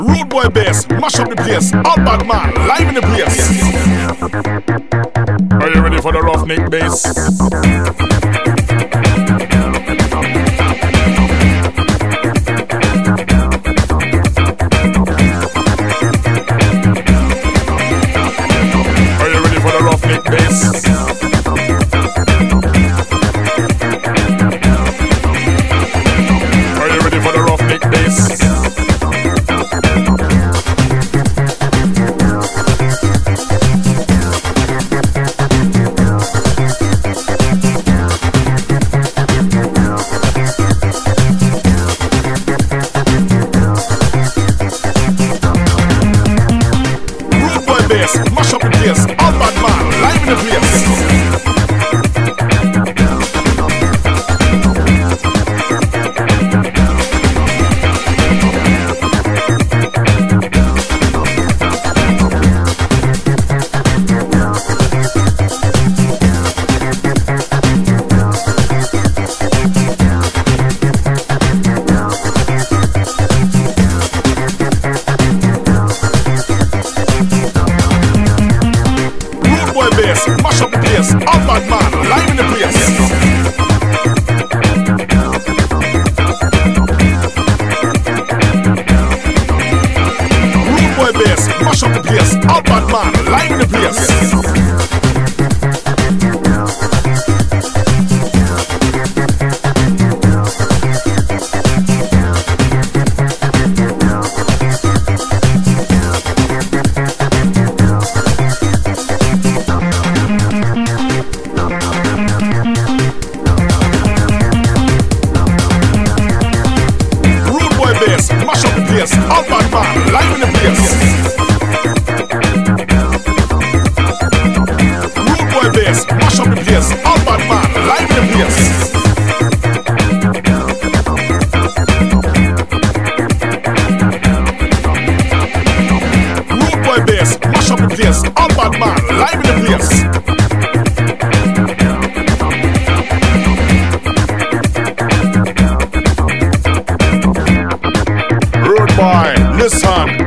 Rude boy bass, mash up the place. All bad man, live in the place. Are you ready for the roughneck bass? Are you ready for the roughneck bass? Are you ready for the roughneck bass? Mash up the place, all bad man, live in the place. Mash up the place, all bad man, live in the place. Rude boy bass, mash up the place, all bad man, live in the place. Mash up the place, all bad man, live in the place. Rude boy bass, mash up the place, all bad man, live in the place. Rude boy bass, mash up the place, all bad man, live in the place. Rude boy, listen.